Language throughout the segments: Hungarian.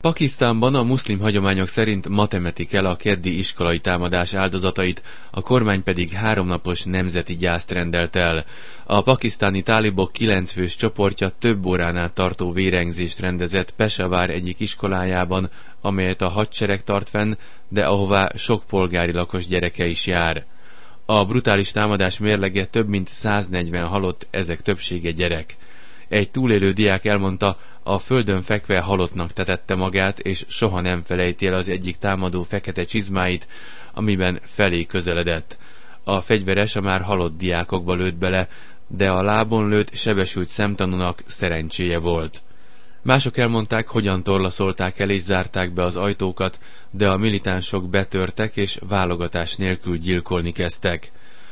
Pakisztánban a muszlim hagyományok szerint ma temetik el a keddi iskolai támadás áldozatait, a kormány pedig 3 napos nemzeti gyászt rendelt el. A pakisztáni tálibok 9 fős csoportja több órán át tartó vérengzést rendezett Peshawar egyik iskolájában, amelyet a hadsereg tart fenn, de ahová sok polgári lakos gyereke is jár. A brutális támadás mérlege több mint 140 halott, ezek többsége gyerek. Egy túlélő diák elmondta, a földön fekve halottnak tetette magát, és soha nem felejti el az egyik támadó fekete csizmáit, amiben felé közeledett. A fegyveres a már halott diákokba lőtt bele, de a lábon lőtt sebesült szemtanúnak szerencséje volt. Mások elmondták, hogyan torlaszolták el és zárták be az ajtókat, de a militánsok betörtek és válogatás nélkül gyilkolni kezdtek.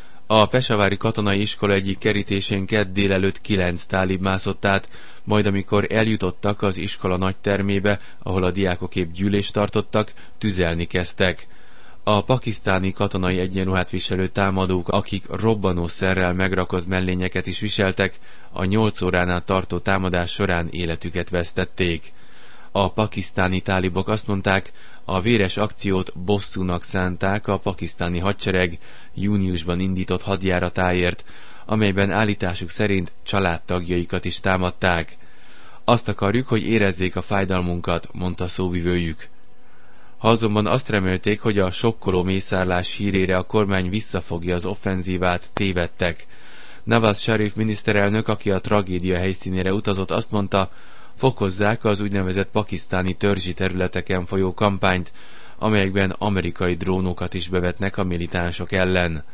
A pesavári katonai iskola egyik kerítésén kedd délelőtt 9 tálib mászott át, majd amikor eljutottak az iskola nagy termébe, ahol a diákok épp gyűlést tartottak, tüzelni kezdtek. A pakisztáni katonai egyenruhát viselő támadók, akik robbanószerrel megrakott mellényeket is viseltek, a 8 órán át tartó támadás során életüket vesztették. A pakisztáni tálibok azt mondták, a véres akciót bosszúnak szánták a pakisztáni hadsereg júniusban indított hadjáratáért, amelyben állításuk szerint családtagjaikat is támadták. Azt akarjuk, hogy érezzék a fájdalmunkat, mondta szóvivőjük. Ha azonban azt remélték, hogy a sokkoló mészárlás hírére a kormány visszafogja az offenzívát, tévedtek. Nawaz Sharif miniszterelnök, aki a tragédia helyszínére utazott, azt mondta, fokozzák az úgynevezett pakisztáni törzsi területeken folyó kampányt, amelyekben amerikai drónokat is bevetnek a militánsok ellen.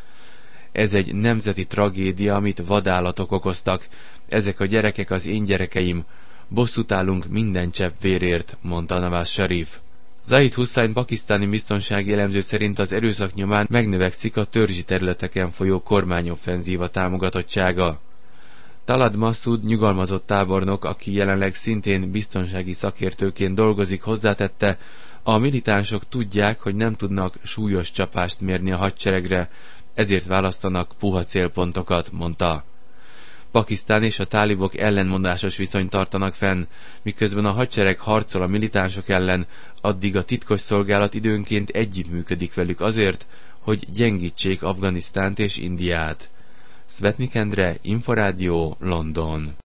Ez egy nemzeti tragédia, amit vadállatok okoztak. Ezek a gyerekek az én gyerekeim. Bosszút állunk minden csepp vérért, mondta Nawaz Sharif. Zahid Hussain pakisztáni biztonsági elemző szerint az erőszak nyomán megnövekszik a törzsi területeken folyó kormányoffenzíva támogatottsága. Talad Massoud nyugalmazott tábornok, aki jelenleg szintén biztonsági szakértőként dolgozik, hozzátette, a militánsok tudják, hogy nem tudnak súlyos csapást mérni a hadseregre, ezért választanak puha célpontokat, mondta. Pakisztán és a tálibok ellenmondásos viszonyt tartanak fenn, miközben a hadsereg harcol a militánsok ellen, addig a titkosszolgálat időnként együttműködik velük azért, hogy gyengítsék Afganisztánt és Indiát. Szvetnik Endre, Inforádió, London.